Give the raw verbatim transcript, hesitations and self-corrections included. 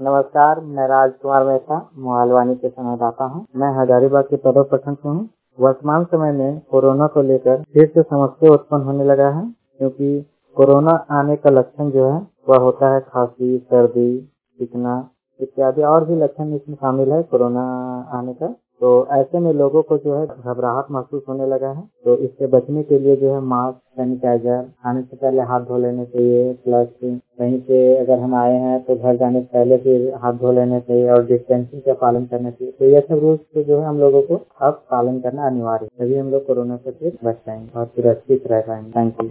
नमस्कार, मैं राजकुमार मेहता मोहालवानी से संवाददाता हूँ। मैं हजारीबाग के सदर प्रखंड से हूँ। वर्तमान समय में कोरोना को लेकर फिर से समस्या उत्पन्न होने लगा है, क्योंकि कोरोना आने का लक्षण जो है वह होता है खांसी, सर्दी, सीखना इत्यादि और भी लक्षण इसमें शामिल है कोरोना आने का। तो ऐसे में लोगों को जो है घबराहट महसूस होने लगा है। तो इससे बचने के लिए जो है मास्क, सैनिटाइजर, आने से पहले हाथ धो लेने चाहिए। प्लस कहीं से अगर हम आए हैं तो घर जाने से पहले फिर हाथ धो लेने चाहिए और डिस्टेंसिंग का पालन करना चाहिए। तो ये सब रूल्स को जो है हम लोगों को अब पालन करना अनिवार्य है, तभी हम लोग कोरोना से फिर बच पाएंगे और सुरक्षित रह पाएंगे। Thank you.